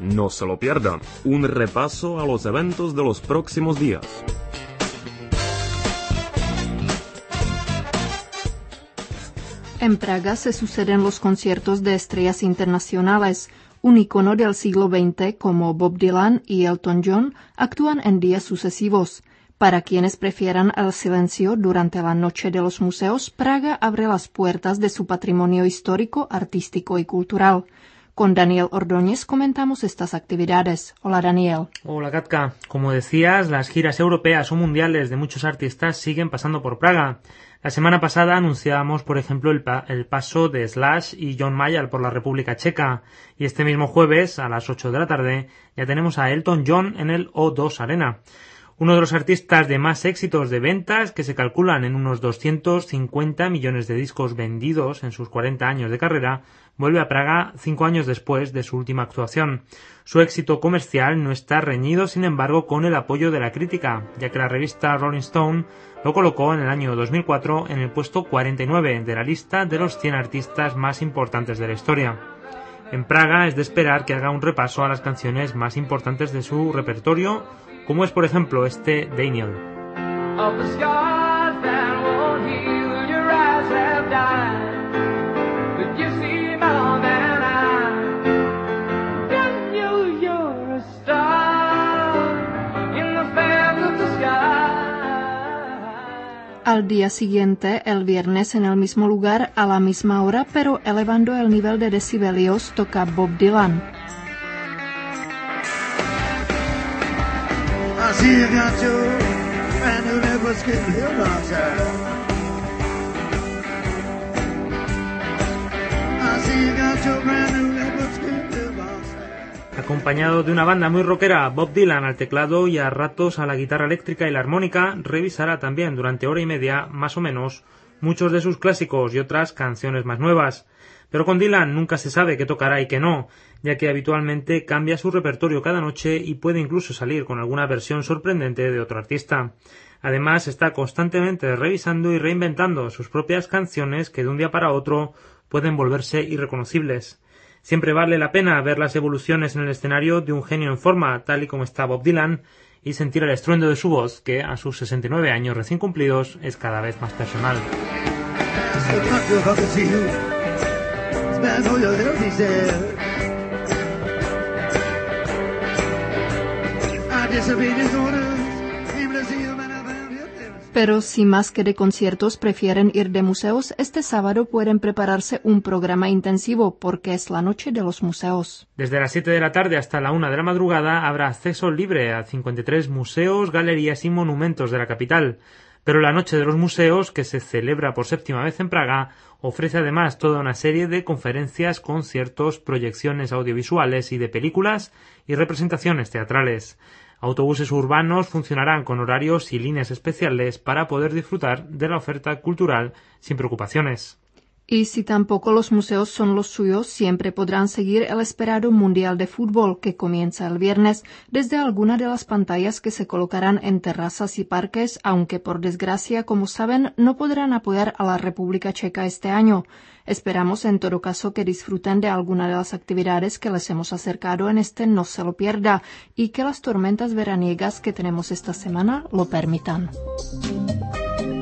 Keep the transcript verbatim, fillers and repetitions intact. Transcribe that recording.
No se lo pierdan, un repaso a los eventos de los próximos días. En Praga se suceden los conciertos de estrellas internacionales. Un icono del siglo veinte como Bob Dylan y Elton John actúan en días sucesivos. Para quienes prefieran el silencio durante la noche de los museos, Praga abre las puertas de su patrimonio histórico, artístico y cultural. Con Daniel Ordóñez comentamos estas actividades. Hola, Daniel. Hola, Katka. Como decías, las giras europeas o mundiales de muchos artistas siguen pasando por Praga. La semana pasada anunciábamos, por ejemplo, el, pa- el paso de Slash y John Mayer por la República Checa. Y este mismo jueves, a las ocho de la tarde, ya tenemos a Elton John en el O dos Arena. Uno de los artistas de más éxitos de ventas, que se calculan en unos doscientos cincuenta millones de discos vendidos en sus cuarenta años de carrera, vuelve a Praga cinco años después de su última actuación. Su éxito comercial no está reñido, sin embargo, con el apoyo de la crítica, ya que la revista Rolling Stone lo colocó en el año dos mil cuatro en el puesto cuarenta y nueve de la lista de los cien artistas más importantes de la historia. En Praga es de esperar que haga un repaso a las canciones más importantes de su repertorio, como es por ejemplo este Daniel. Al día siguiente, el viernes, en el mismo lugar, a la misma hora, pero elevando el nivel de decibelios, toca Bob Dylan. Acompañado de una banda muy rockera, Bob Dylan al teclado y a ratos a la guitarra eléctrica y la armónica, revisará también durante hora y media, más o menos, muchos de sus clásicos y otras canciones más nuevas. Pero con Dylan nunca se sabe qué tocará y qué no, ya que habitualmente cambia su repertorio cada noche y puede incluso salir con alguna versión sorprendente de otro artista. Además, está constantemente revisando y reinventando sus propias canciones que de un día para otro pueden volverse irreconocibles. Siempre vale la pena ver las evoluciones en el escenario de un genio en forma, tal y como está Bob Dylan, y sentir el estruendo de su voz, que a sus sesenta y nueve años recién cumplidos es cada vez más personal. Pero si más que de conciertos prefieren ir de museos, este sábado pueden prepararse un programa intensivo porque es la noche de los museos. Desde las siete de la tarde hasta la una de la madrugada habrá acceso libre a cincuenta y tres museos, galerías y monumentos de la capital. Pero la noche de los museos, que se celebra por séptima vez en Praga, ofrece además toda una serie de conferencias, conciertos, proyecciones audiovisuales y de películas y representaciones teatrales. Autobuses urbanos funcionarán con horarios y líneas especiales para poder disfrutar de la oferta cultural sin preocupaciones. Y si tampoco los museos son los suyos, siempre podrán seguir el esperado Mundial de Fútbol, que comienza el viernes, desde alguna de las pantallas que se colocarán en terrazas y parques, aunque por desgracia, como saben, no podrán apoyar a la República Checa este año. Esperamos en todo caso que disfruten de alguna de las actividades que les hemos acercado en este No se lo pierda y que las tormentas veraniegas que tenemos esta semana lo permitan.